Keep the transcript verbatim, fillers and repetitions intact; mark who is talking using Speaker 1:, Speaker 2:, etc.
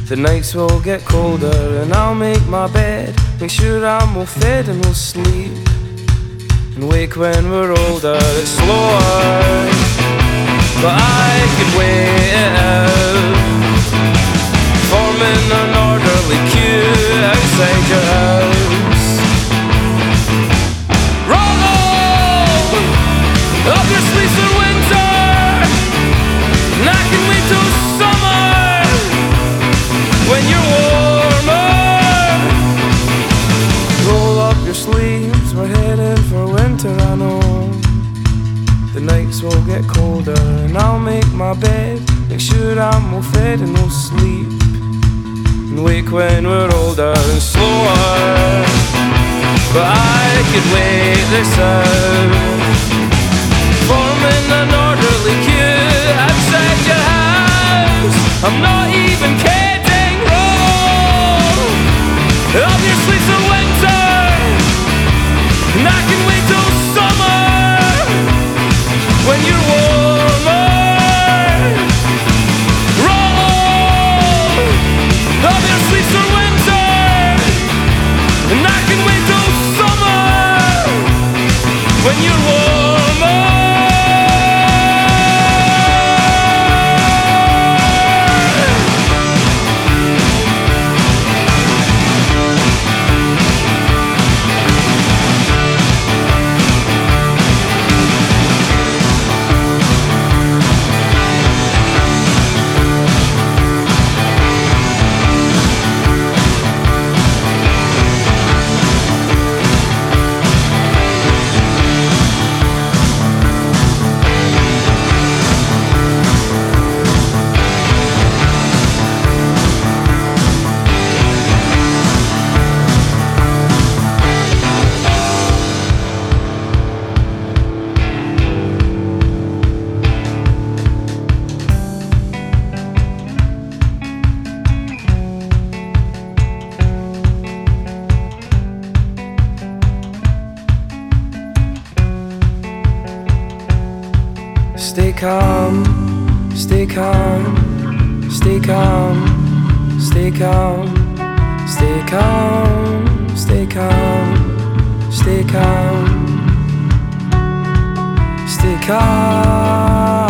Speaker 1: The nights will get colder and I'll make my bed, make sure I'm all fed and we'll sleep and wake when we're older. It's slower, but I could wait it out, forming an orderly queue outside your house. Roll up your sleeves for winter, and I can wait till summer when you're warmer. Roll up your sleeves, we're heading for winter, I know. The nights will get colder and I'll make my bed, make sure I'm all fed and we'll sleep and wake when we're older and slower. But I could wait this out, forming an orderly queue outside your house. I'm not even kidding. Roll up your sleeves for winter, and I can wait till summer when you're warmer. Roll up your sleeves for winter, and I can wait till summer when you're warmer. Stay calm, stay calm, stay calm, stay calm, stay calm, stay calm, stay calm, stay calm.